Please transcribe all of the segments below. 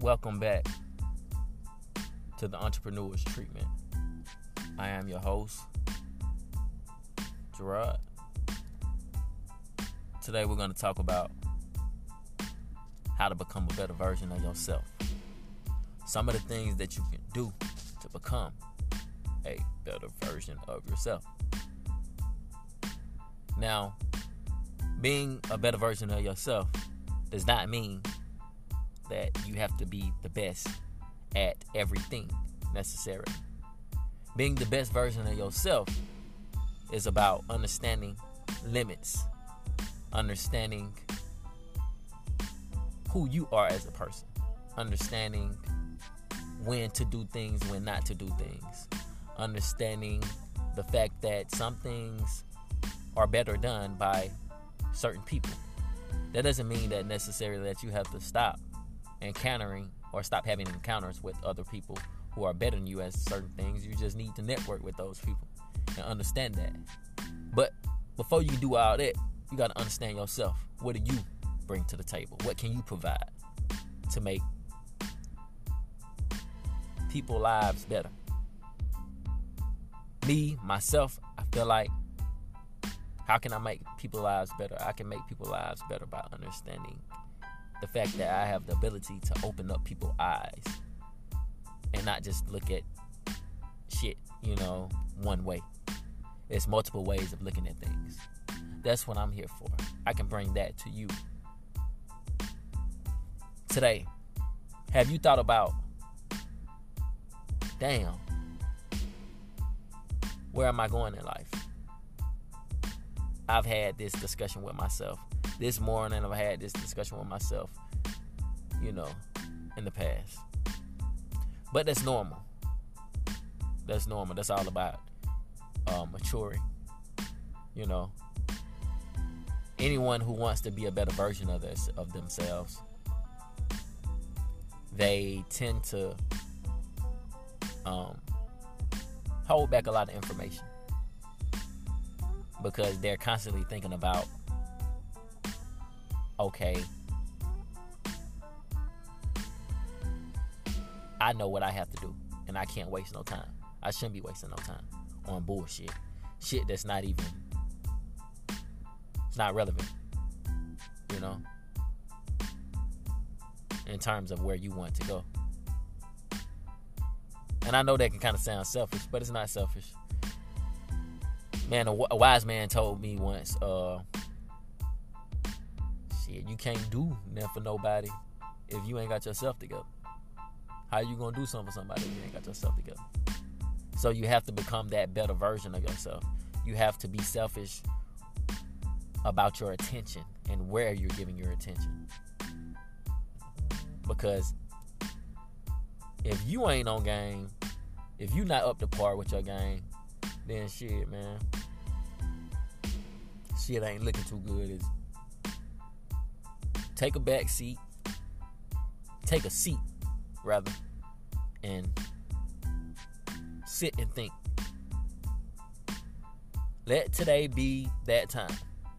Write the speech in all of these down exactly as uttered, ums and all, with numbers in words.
Welcome back to the Entrepreneur's Treatment. I am your host, Gerard. Today we're going to talk about how to become a better version of yourself. Some of the things that you can do to become a better version of yourself. Now, being a better version of yourself does not mean that you have to be the best at everything necessarily. Being the best version of yourself is about understanding limits, understanding who you are as a person, understanding when to do things, when not to do things, understanding the fact that some things are better done by certain people. That doesn't mean that necessarily that you have to stop encountering or stop having encounters with other people who are better than you at certain things. You just need to network with those people and understand that. But before you do all that, you got to understand yourself. What do you bring to the table? What can you provide to make people's lives better? Me, myself, I feel like, how can I make people's lives better? I can make people's lives better by understanding the fact that I have the ability to open up people's eyes and not just look at shit, you know, one way. There's multiple ways of looking at things. That's what I'm here for. I can bring that to you. Today, have you thought about, damn, where am I going in life? I've had this discussion with myself. This morning, I've had this discussion with myself, you know, in the past. But that's normal. That's normal. That's all about uh, maturing, you know. Anyone who wants to be a better version of this, of themselves, they tend to um, hold back a lot of information because they're constantly thinking about, okay, I know what I have to do, and I can't waste no time. I shouldn't be wasting no time on bullshit. Shit that's not even, it's not relevant, you know, in terms of where you want to go. And I know that can kind of sound selfish, but it's not selfish. Man, a, a wise man told me once, uh, shit, you can't do nothing for nobody if you ain't got yourself together. How you gonna do something for somebody if you ain't got yourself together? So you have to become that better version of yourself. You have to be selfish about your attention and where you're giving your attention. Because if you ain't on game, if you not up to par with your game, then shit, man, shit ain't looking too good. Is take a back seat, take a seat, rather, and sit and think. Let today be that time.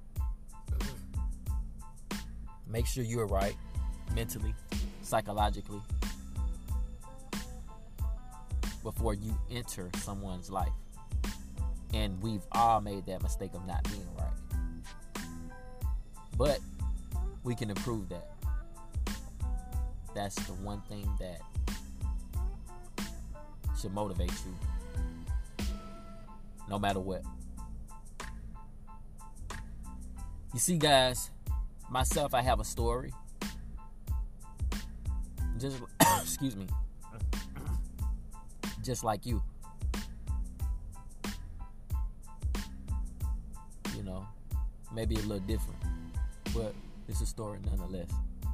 Make sure you're right mentally, psychologically, before you enter someone's life. And we've all made that mistake of not being right. But we can improve that. That's the one thing that should motivate you, no matter what. You see, guys, myself, I have a story. Just, excuse me, just like you. You know, maybe a little different, but it's a story nonetheless.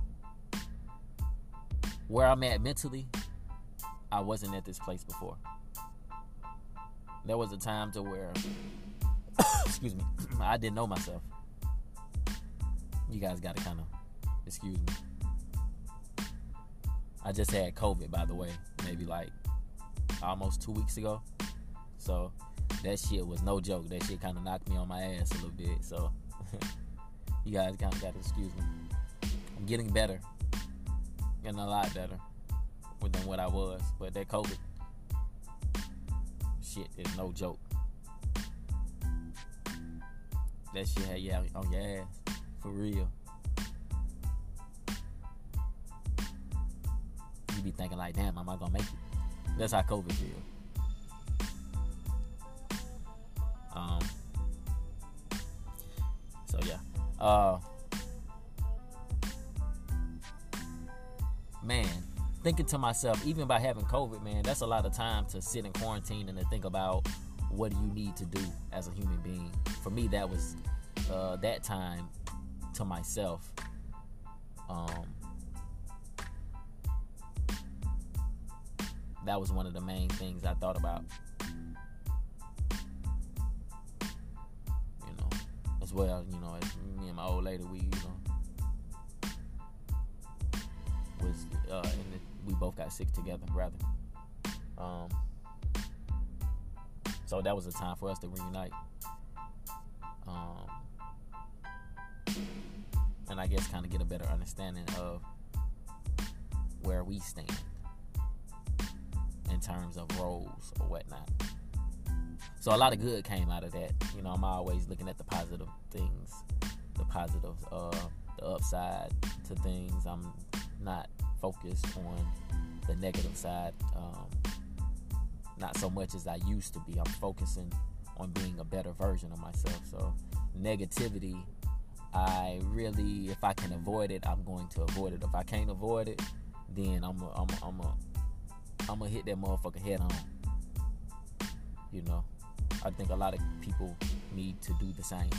Where I'm at mentally, I wasn't at this place before. There was a time to where, excuse me, I didn't know myself. You guys gotta kind of excuse me. I just had COVID, by the way, maybe like almost two weeks ago. So that shit was no joke. That shit kind of knocked me on my ass a little bit. So you guys kind of got to excuse me. I'm getting better. Getting a lot better. than what I was. But that COVID shit is no joke. That shit had you on your ass. For real. You be thinking like, damn, am I gonna make it? That's how COVID feels. Um. So yeah. Uh. Man, thinking to myself, even by having COVID, man, that's a lot of time to sit in quarantine and to think about what do you need to do as a human being. For me, that was uh, that time to myself. Um, that was one of the main things I thought about. You know, as well, you know, as me and my old lady, we, you know, was, uh, and the, we both got sick together, rather. Um, so that was a time for us to reunite. Um, and I guess kind of get a better understanding of where we stand in terms of roles or whatnot. So a lot of good came out of that. You know, I'm always looking at the positive things, the positive, uh, the upside to things. I'm not focused on the negative side, um, not so much as I used to be. I'm focusing on being a better version of myself. So negativity, I really, if I can avoid it, I'm going to avoid it. If I can't avoid it, then I'm a, I'm a, I'm a, I'm gonna hit that motherfucker head on. You know, I think a lot of people need to do the same.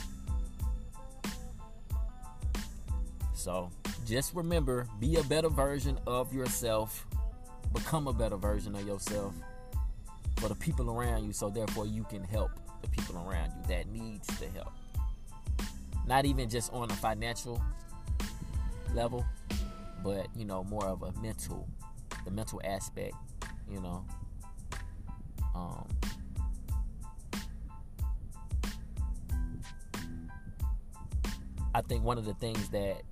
So just remember, be a better version of yourself. Become a better version of yourself for the people around you, so therefore you can help the people around you that needs the help. Not even just on a financial level, but, you know, more of a mental, the mental aspect, you know. Um, I think one of the things that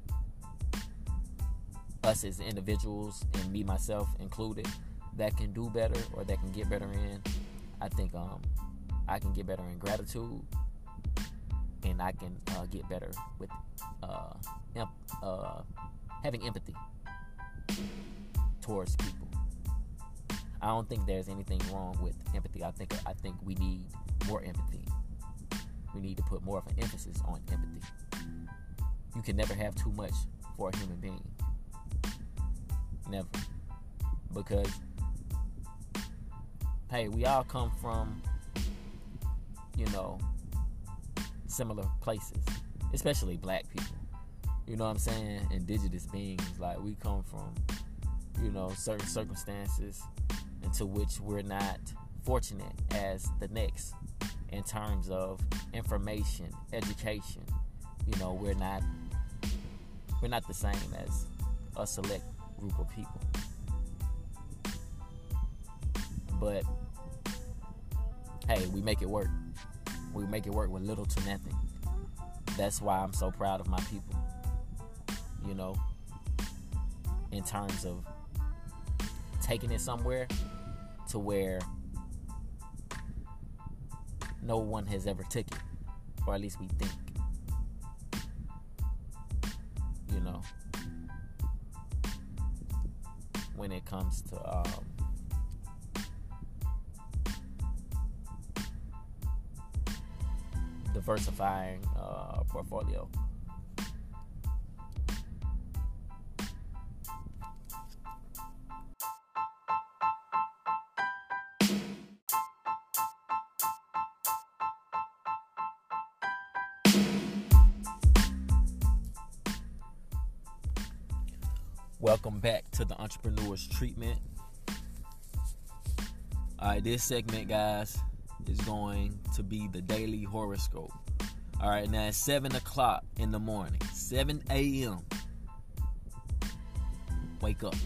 us as individuals, and me myself included, that can do better or that can get better in, I think um, I can get better in gratitude, and I can uh, get better with uh, emp- uh, having empathy towards people. I don't think there's anything wrong with empathy. I think I think we need more empathy. We need to put more of an emphasis on empathy. You can never have too much for a human being. Never. Because, hey, we all come from, you know, similar places, especially black people. You know what I'm saying? Indigenous beings. Like, we come from, you know, certain circumstances into which we're not fortunate as the next in terms of information, education. You know, we're not we're not the same as a select group of people. But hey, we make it work. We make it work with little to nothing. That's why I'm so proud of my people. You know, in terms of taking it somewhere to where no one has ever took it, or at least we think. You know, when it comes to um, diversifying uh, portfolio. Welcome back to the Entrepreneur's Treatment. Alright, this segment, guys, is going to be the daily horoscope. Alright, now it's seven o'clock in the morning. seven a.m. Wake up.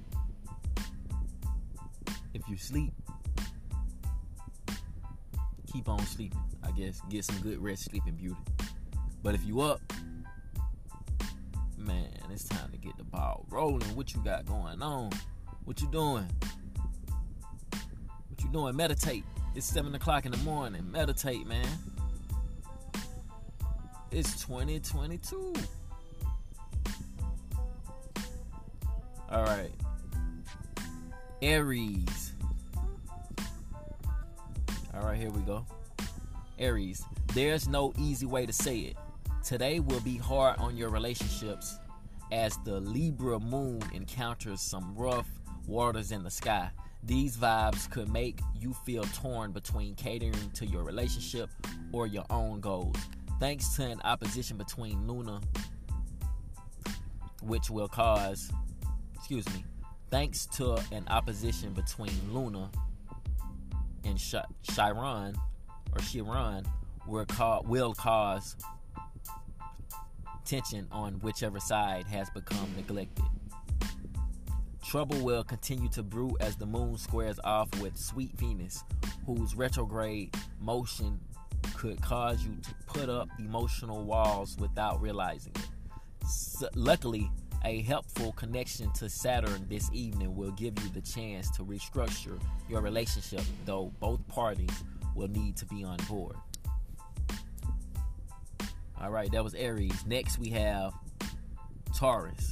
If you sleep, keep on sleeping. I guess get some good rest, sleeping beauty. But if you up, man, it's time to get the ball rolling. What you got going on? What you doing? What you doing? Meditate. It's seven o'clock in the morning. Meditate, man. It's twenty twenty-two. All right. Aries. All right, here we go. Aries. There's no easy way to say it. Today will be hard on your relationships as the Libra moon encounters some rough waters in the sky. These vibes could make you feel torn between catering to your relationship or your own goals. Thanks to an opposition between Luna, which will cause, excuse me, thanks to an opposition between Luna and Sh- Chiron, or Chiron, will, ca- will cause tension on whichever side has become neglected. Trouble will continue to brew as the moon squares off with sweet Venus, whose retrograde motion could cause you to put up emotional walls without realizing it. So, luckily, a helpful connection to Saturn this evening will give you the chance to restructure your relationship, though both parties will need to be on board. All right, that was Aries. Next, we have Taurus.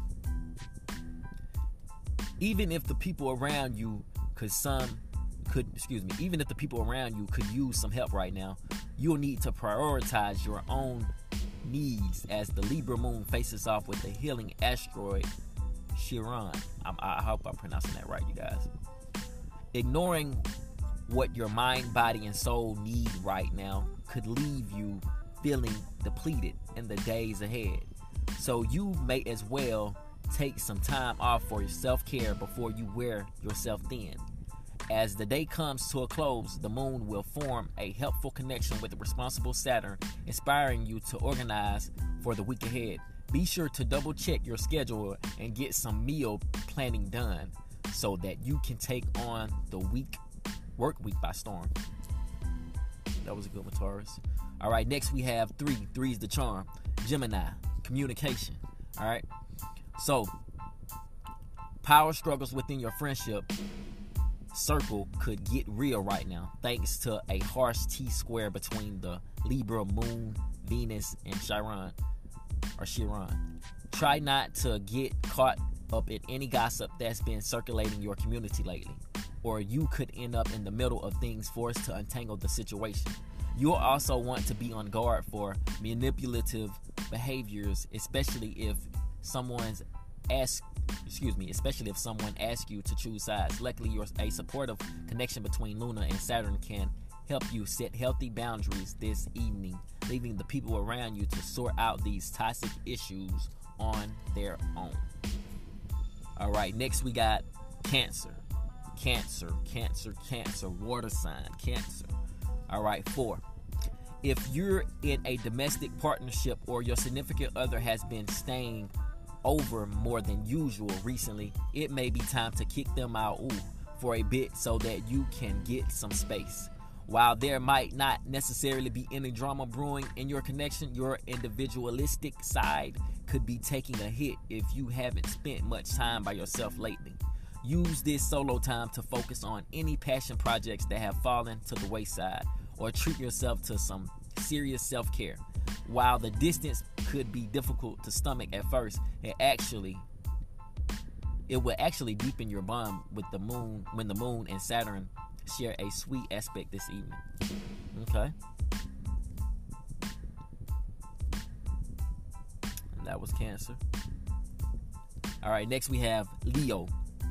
Even if the people around you could some could excuse me, even if the people around you could use some help right now, you'll need to prioritize your own needs as the Libra moon faces off with the healing asteroid Chiron. I'm, I hope I'm pronouncing that right, you guys. Ignoring what your mind, body, and soul need right now could leave you feeling depleted in the days ahead. So you may as well take some time off for your self-care before you wear yourself thin. As the day comes to a close, the moon will form a helpful connection with the responsible Saturn, inspiring you to organize for the week ahead. Be sure to double check your schedule and get some meal planning done so that you can take on the week work week by storm. That was a good one, Taurus. All right, next we have three. Three is the charm. Gemini, communication. All right. So, power struggles within your friendship circle could get real right now, thanks to a harsh T-square between the Libra moon, Venus, and Chiron, or Chiron. Try not to get caught up in any gossip that's been circulating your community lately, or you could end up in the middle of things forced to untangle the situation. You'll also want to be on guard for manipulative behaviors, especially if someone's ask, excuse me, especially if someone asks you to choose sides. Luckily, your a supportive connection between Luna and Saturn can help you set healthy boundaries this evening, leaving the people around you to sort out these toxic issues on their own. All right, next we got Cancer. Cancer, Cancer, Cancer, water sign, Cancer. All right, four. If you're in a domestic partnership or your significant other has been staying over more than usual recently, it may be time to kick them out ooh, for a bit so that you can get some space. While there might not necessarily be any drama brewing in your connection, your individualistic side could be taking a hit if you haven't spent much time by yourself lately. Use this solo time to focus on any passion projects that have fallen to the wayside, or treat yourself to some serious self-care. While the distance could be difficult to stomach at first, it actually it will actually deepen your bond with the moon when the moon and Saturn share a sweet aspect this evening. Okay. And that was Cancer. All right, next we have Leo.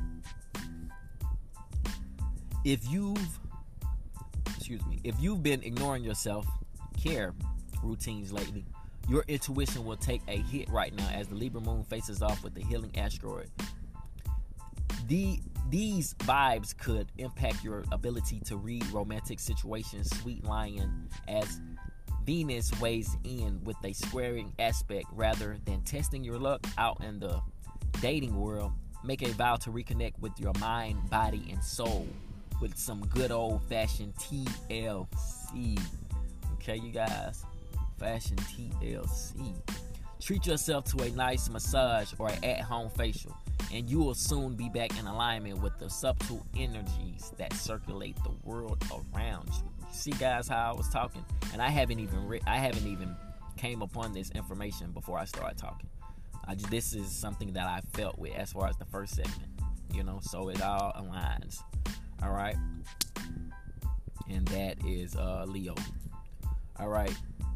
If you've excuse me, if you've been ignoring your self-care routines lately, your intuition will take a hit right now as the Libra moon faces off with the healing asteroid. The, these vibes could impact your ability to read romantic situations, sweet lion, as Venus weighs in with a squaring aspect. Rather than testing your luck out in the dating world, make a vow to reconnect with your mind, body, and soul with some good old-fashioned T L C. Okay, you guys? Fashion T L C. Treat yourself to a nice massage or an at-home facial. and you will soon be back in alignment with the subtle energies that circulate the world around you. You see, guys, how I was talking, and I haven't even re- I haven't even came upon this information before I started talking. I just, this is something that I felt with as far as the first segment, you know. So it all aligns. All right, and that is uh, Leo. All right.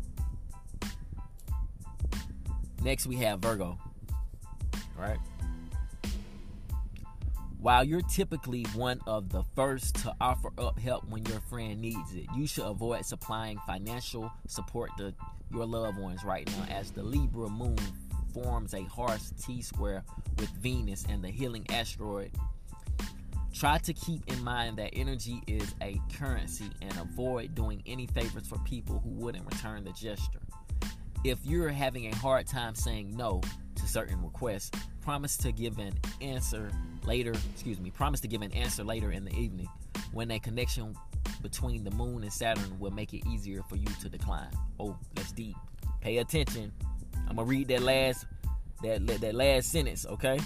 Next we have Virgo. Right? While you're typically one of the first to offer up help when your friend needs it, you should avoid supplying financial support to your loved ones right now, as the Libra moon forms a harsh T-square with Venus and the healing asteroid. Try to keep in mind that energy is a currency and avoid doing any favors for people who wouldn't return the gesture. If you're having a hard time saying no to certain requests, promise to give an answer later, excuse me, promise to give an answer later in the evening, when a connection between the moon and Saturn will make it easier for you to decline. Oh, that's deep. Pay attention. I'm gonna read that last that that last sentence, okay?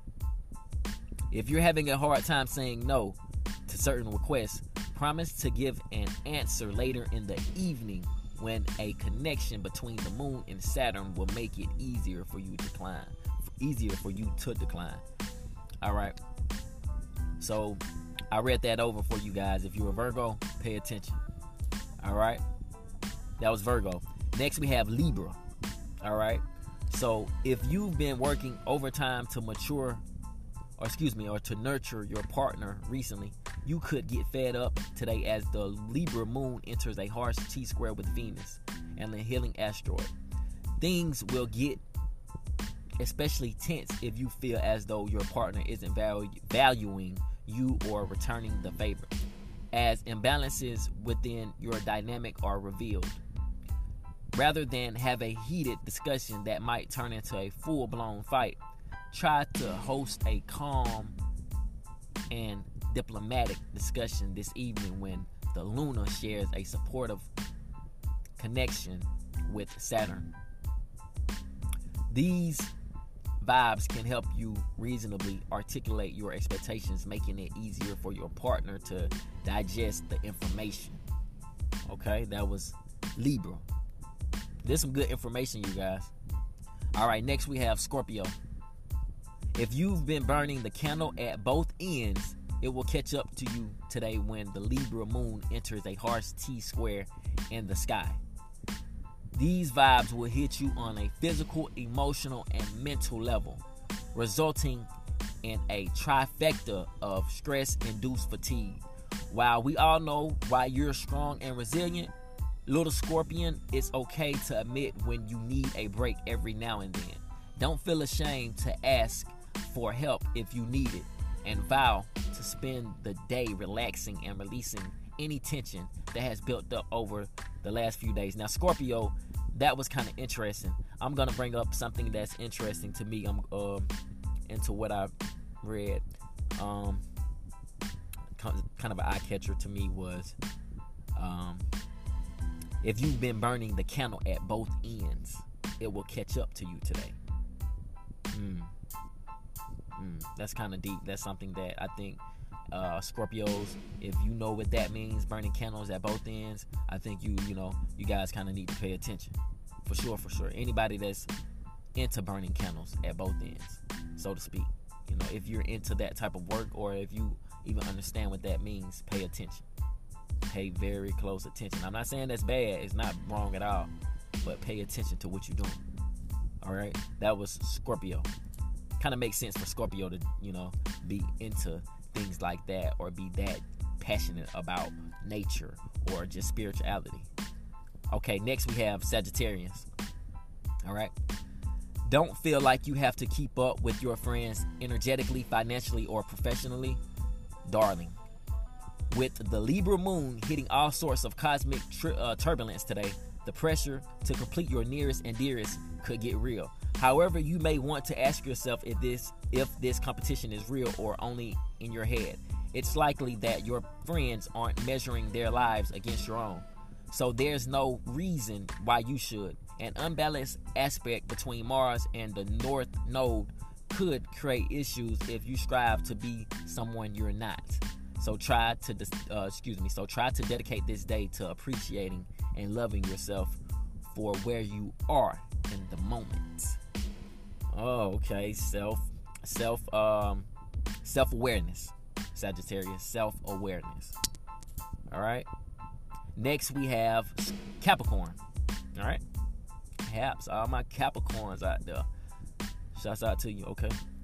If you're having a hard time saying no to certain requests, promise to give an answer later in the evening, when a connection between the moon and Saturn will make it easier for you to decline. Easier for you to decline. All right. So I read that over for you guys. If you're a Virgo, pay attention. All right. That was Virgo. Next we have Libra. All right. So if you've been working overtime to mature, or excuse me, or to nurture your partner recently, you could get fed up today as the Libra moon enters a harsh T-square with Venus and the healing asteroid. Things will get especially tense if you feel as though your partner isn't valu- valuing you or returning the favor, as imbalances within your dynamic are revealed. Rather than have a heated discussion that might turn into a full-blown fight, try to host a calm and diplomatic discussion this evening when the Luna shares a supportive connection with Saturn. These vibes can help you reasonably articulate your expectations, making it easier for your partner to digest the information. Okay, that was Libra. There's some good information, you guys. All right, next we have Scorpio. If you've been burning the candle at both ends, it will catch up to you today when the Libra moon enters a harsh T-square in the sky. These vibes will hit you on a physical, emotional, and mental level, resulting in a trifecta of stress-induced fatigue. While we all know why you're strong and resilient, little Scorpion, it's okay to admit when you need a break every now and then. Don't feel ashamed to ask for help if you need it, and vow to spend the day relaxing and releasing any tension that has built up over the last few days. Now, Scorpio, that was kind of interesting. I'm gonna bring up something that's interesting to me. I'm um into what I read. Um, kind of an eye catcher to me was, um, if you've been burning the candle at both ends, it will catch up to you today. Mm. Mm. That's kind of deep. That's something that I think uh, Scorpios, if you know what that means, burning candles at both ends, I think you, you know, you guys kind of need to pay attention. For sure, for sure. Anybody that's into burning candles at both ends, so to speak. You know, if you're into that type of work, or if you even understand what that means, pay attention. Pay very close attention. I'm not saying that's bad. It's not wrong at all. But pay attention to what you're doing. All right? That was Scorpio. Kind of makes sense for Scorpio to, you know, be into things like that, or be that passionate about nature or just spirituality. Okay, next we have Sagittarians. All right? Don't feel like you have to keep up with your friends energetically, financially, or professionally. Darling, with the Libra moon hitting all sorts of cosmic tri- uh, turbulence today, the pressure to complete your nearest and dearest could get real. However, you may want to ask yourself if this if this competition is real or only in your head. It's likely that your friends aren't measuring their lives against your own, so there's no reason why you should. An unbalanced aspect between Mars and the North Node could create issues if you strive to be someone you're not. So try to, uh, excuse me, so try to dedicate this day to appreciating and loving yourself for where you are in the moment. Oh, okay. Self, self, um, self-awareness. Sagittarius, self-awareness. All right. Next we have Capricorn. All right. Caps, all my Capricorns out there. Shouts out to you. Okay.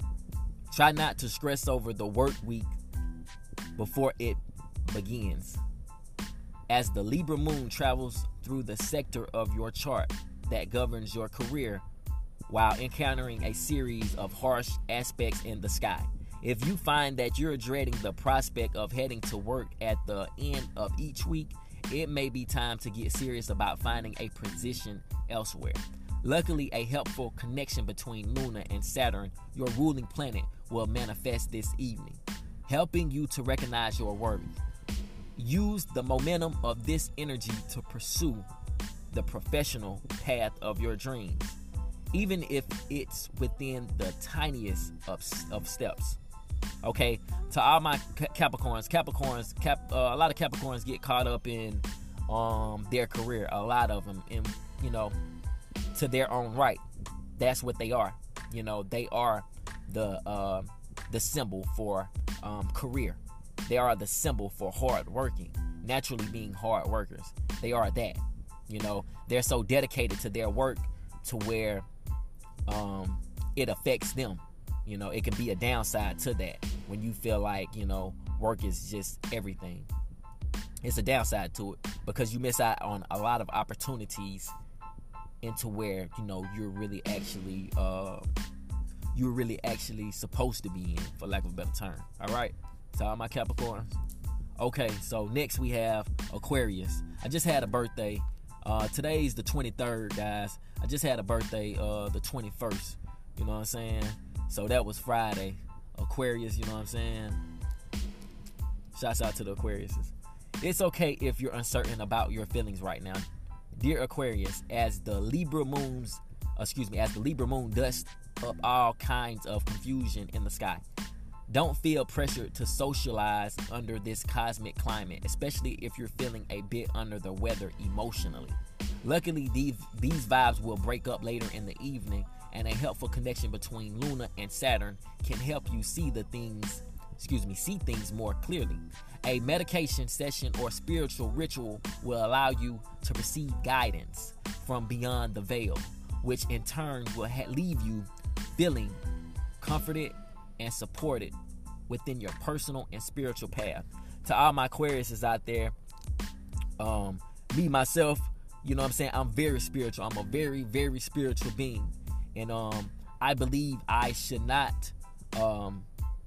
Try not to stress over the work week before it begins. As the Libra moon travels through the sector of your chart that governs your career while encountering a series of harsh aspects in the sky. If you find that you're dreading the prospect of heading to work at the end of each week, it may be time to get serious about finding a position elsewhere. Luckily, a helpful connection between Luna and Saturn, your ruling planet, will manifest this evening, helping you to recognize your worth. Use the momentum of this energy to pursue the professional path of your dreams, even if it's within the tiniest of, of steps. Okay, to all my Capricorns, Capricorns, Cap, uh, a lot of Capricorns get caught up in um, their career. A lot of them, in you know, to their own right. That's what they are. You know, they are the uh, the symbol for um, career. They are the symbol for hard working. Naturally, being hard workers, they are that. You know, they're so dedicated to their work to where um, it affects them. You know, it can be a downside to that when you feel like, you know, work is just everything. It's a downside to it because you miss out on a lot of opportunities into where, you know, you're really actually, uh, you're really actually supposed to be in, for lack of a better term. All right. So all my Capricorns. Okay. So next we have Aquarius. I just had a birthday. Uh, today's the twenty-third, guys. I just had a birthday, uh, the twenty-first. You know what I'm saying? So that was Friday. Aquarius, you know what I'm saying? Shouts out to the Aquariuses. It's okay if you're uncertain about your feelings right now. Dear Aquarius, as the Libra moons, excuse me, as the Libra moon dusts up all kinds of confusion in the sky, don't feel pressured to socialize under this cosmic climate, especially if you're feeling a bit under the weather emotionally. Luckily, these, these vibes will break up later in the evening, and a helpful connection between Luna and Saturn can help you see the things, excuse me, see things more clearly. A medication session or spiritual ritual will allow you to receive guidance from beyond the veil, which in turn will ha- leave you feeling comforted and supported within your personal and spiritual path. To all my Aquariuses out there, um, me, myself, you know what I'm saying? I'm very spiritual. I'm a very, very spiritual being. And um, I believe I should not um,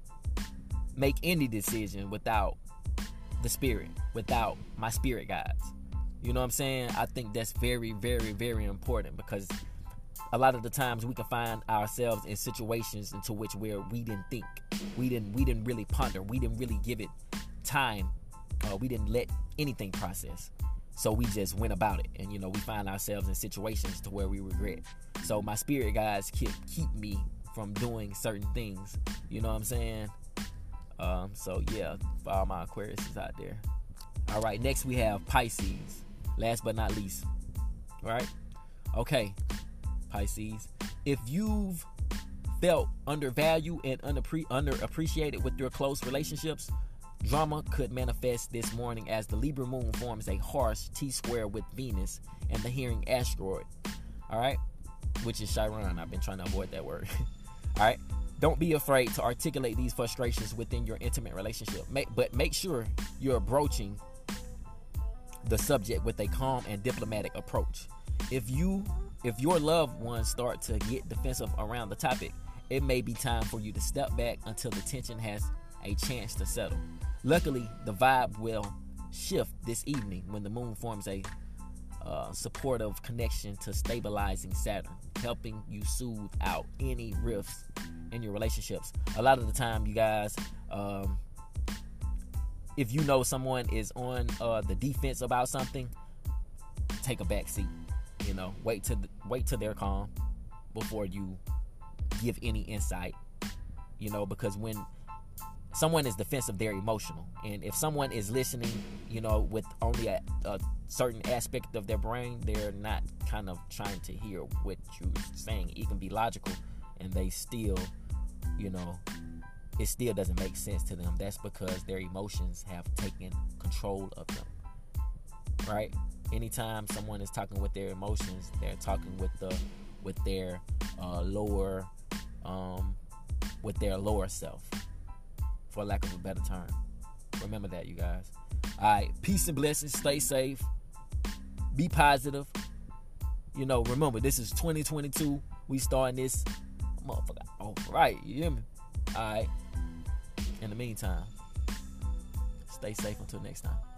make any decision without the spirit, without my spirit guides. You know what I'm saying? I think that's very, very, very important because a lot of the times we can find ourselves in situations into which where we didn't think, we didn't, we didn't really ponder, we didn't really give it time, uh, we didn't let anything process. So we just went about it, and you know we find ourselves in situations to where we regret. So my spirit guides keep keep me from doing certain things. You know what I'm saying? Um, so yeah, for all my Aquariuses out there. All right, next we have Pisces. Last but not least. All right. Okay, Pisces. If you've felt undervalued and underpre- underappreciated with your close relationships, drama could manifest this morning as the Libra moon forms a harsh T-square with Venus and the Herring asteroid. All right, which is Chiron. I've been trying to avoid that word. All right. Don't be afraid to articulate these frustrations within your intimate relationship. Make, but make sure you're broaching the subject with a calm and diplomatic approach. If you, if your loved ones start to get defensive around the topic, it may be time for you to step back until the tension has a chance to settle. Luckily, the vibe will shift this evening when the moon forms a uh, supportive connection to stabilizing Saturn, helping you soothe out any rifts in your relationships. A lot of the time, you guys, um, if you know someone is on uh, the defense about something, take a back seat. You know, wait till wait till they're calm before you give any insight You know, because when someone is defensive, they're emotional. And if someone is listening, you know, with only a, a certain aspect of their brain, they're not kind of trying to hear what you're saying. It can be logical, and they still, you know, it still doesn't make sense to them. That's because their emotions have taken control of them, right? Anytime someone is talking with their emotions, they're talking with the with their uh, lower um, with their lower self, for lack of a better term. Remember that, you guys. All right, peace and blessings. Stay safe. Be positive. You know, remember, this is twenty twenty-two. We starting this motherfucker. All right, you hear me? All right. In the meantime, stay safe until next time.